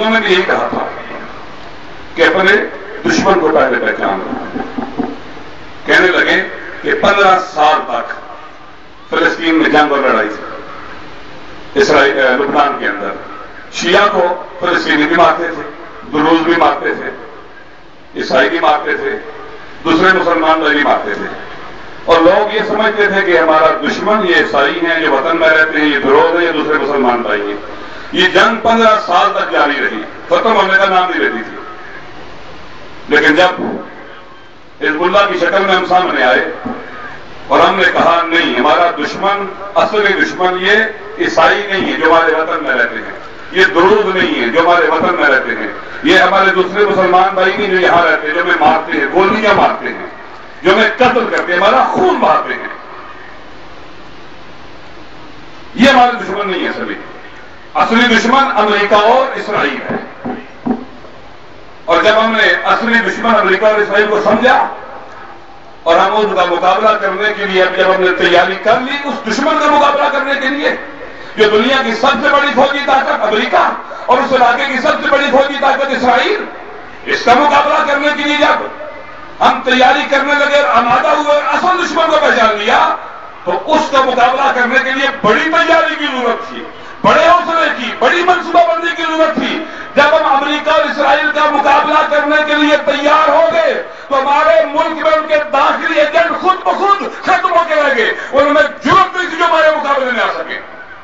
انہوں نے بھی یہی کہا تھا کہ اپنے دشمن کو پہلے پہچان لو. کہنے لگے کہ 15 سال تک فلسطین میں جنگ اور لڑائی تھی. لبنان کے اندر شیعہ کو فلسطینی بھی مارتے تھے، دروز بھی مارتے تھے، عیسائی بھی مارتے تھے، دوسرے مسلمان بھی مارتے تھے. اور لوگ یہ سمجھتے تھے کہ ہمارا دشمن یہ عیسائی ہیں، جو وطن میں رہتے ہیں، یہ دروز ہیں، یہ دوسرے مسلمان بھائی ہیں. یہ جنگ 15 سال تک جاری رہی، ختم ہونے کا نام نہیں لیتی تھی. لیکن جب حزب اللہ کی شکل میں ہم سامنے آئے اور ہم نے کہا نہیں، ہمارا دشمن، اصلی دشمن یہ عیسائی نہیں ہے جو ہمارے وطن میں رہتے ہیں، یہ دروز نہیں ہے جو ہمارے وطن میں رہتے ہیں، یہ ہمارے دوسرے مسلمان بھائی نہیں جو یہاں رہتے ہیں، جو ہمیں مارتے ہیں، گولیاں مارتے ہیں، جو ہمیں قتل کرتے ہیں، ہمارا خون بہاتے ہیں، یہ ہمارے دشمن نہیں ہے. اصلی دشمن امریکہ اور اسرائیل ہے. اور جب ہم نے اصلی دشمن امریکہ اور اسرائیل کو سمجھا اور ہم اس کا مقابلہ کرنے کے لیے جب ہم نے تیاری کر لی اس دشمن کا مقابلہ کرنے کے لیے جو دنیا کی سب سے بڑی فوجی طاقت امریکہ اور اس علاقے کی سب سے بڑی فوجی طاقت اسرائیل، اس کا مقابلہ کرنے کے لیے جب ہم تیاری کرنے لگے اور آمادہ ہوئے اور اصل دشمن کو پہچان لیا تو اس کا مقابلہ کرنے کے لیے بڑی تیاری کی ضرورت تھی، بڑے حوصلے کی، بڑی منصوبہ بندی کی ضرورت تھی. جب ہم امریکہ اور اسرائیل کا مقابلہ کرنے کے لیے تیار ہو گئے تو ہمارے ملک میں ان کے داخلی ایجنٹ خود بخود ختم ہو کے رہ گئے. انہوں نے جرأت نہیں تھی جو ہمارے مقابلے میں آ سکے.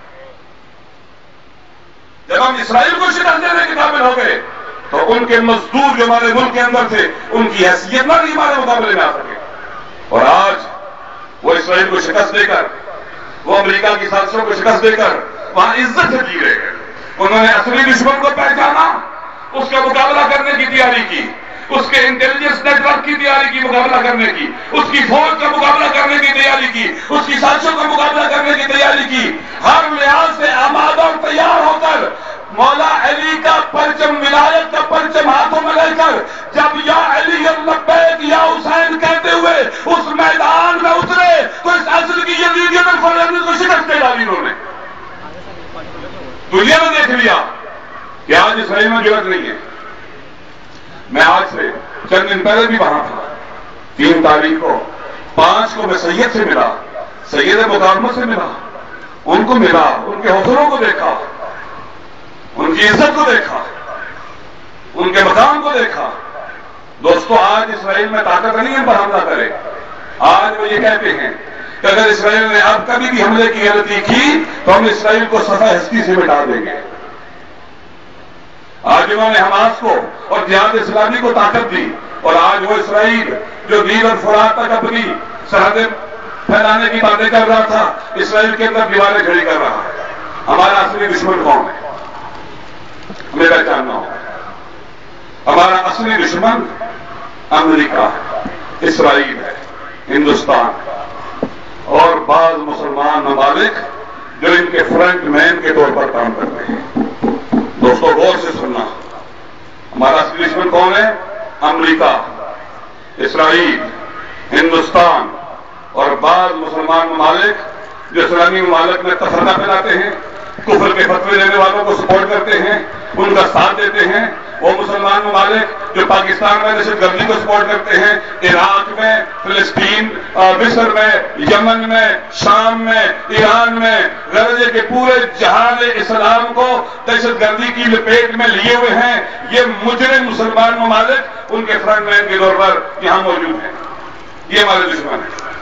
جب ہم اسرائیل کو شکست دینے کے قابل ہو گئے تو ان کے مزدور جو ہمارے ملک کے اندر تھے ان کی حیثیت نہ رہی ہمارے مقابلے میں آ سکے. اور آج وہ اسرائیل کو شکست دے کر، وہ امریکہ کی سازشوں کو شکست دے کر وہاں عزت سے جی رہے ہیں. انہوں نے اصلی دشمن کو پہچانا، اس کا مقابلہ کرنے کی تیاری کی، اس کے انٹیلیجنس نیٹ ورک کی تیاری کی، مقابلہ کرنے کی، اس کی فوج کا مقابلہ کرنے کی تیاری کی، اس کی سازشوں کا مقابلہ کرنے کی تیاری کی. ہر لحاظ سے آمادہ اور تیار ہو کر مولا علی کا پرچم، ولایت کا پرچم ہاتھوں میں لے کر جب یا علی لبیک یا حسین کہتے ہوئے اس میدان میں اترے تو اس عصر کی یزیدیت اور فلسطین کو شکست دے ڈالی. انہوں نے دنیا نے دیکھ لیا کہ آج اسرائیل میں جرأت نہیں ہے. میں آج سے چند دن پہلے بھی وہاں تھا، 3 تاریخ کو، 5 کو میں سید سے ملا، سید مقامت سے ملا، ان کو ملا، ان کے حوصلوں کو دیکھا، ان کی عزت کو دیکھا، ان کے مقام کو دیکھا. دوستو آج اسرائیل میں طاقت نہیں ہے پر حملہ کرے. آج وہ یہ کہتے ہیں کہ اگر اسرائیل نے اب کبھی بھی حملے کی غلطی کی تو ہم اسرائیل کو صفحہ ہستی سے مٹا دیں گے. آج انہوں نے حماس کو اور جہاد اسلامی کو طاقت دی اور آج وہ اسرائیل جو نیل اور فرات تک اپنی سرحدیں پھیلانے کی باتیں کر رہا تھا، اسرائیل کے اندر دیواریں کھڑی کر رہا ہے. ہمارا اصلی دشمن کون ہے؟ ہمیں پہچاننا ہوگا. ہمارا اصلی دشمن امریکہ ہے، اسرائیل ہے، ہندوستان اور بعض مسلمان ممالک جو ان کے فرنٹ مین کے طور پر کام کرتے ہیں. دوستو غور سے سننا، ہمارا اصلی دشمن کون ہے؟ امریکہ، اسرائیل، ہندوستان اور بعض مسلمان ممالک جو اسلامی ممالک میں تفرقہ پھیلاتے ہیں، کفر کے فتوے دینے والوں کو سپورٹ کرتے ہیں، ان کا ساتھ دیتے ہیں. وہ مسلمان ممالک جو پاکستان میں دہشت گردی کو سپورٹ کرتے ہیں، عراق میں، فلسطین، مصر میں، یمن میں، شام میں، ایران میں، غرض ہے کہ پورے جہان اسلام کو دہشت گردی کی لپیٹ میں لیے ہوئے ہیں. یہ مجرم مسلمان ممالک ان کے فرنٹ مین کے طور پر یہاں موجود ہیں. یہ ہمارے دشمن ہیں.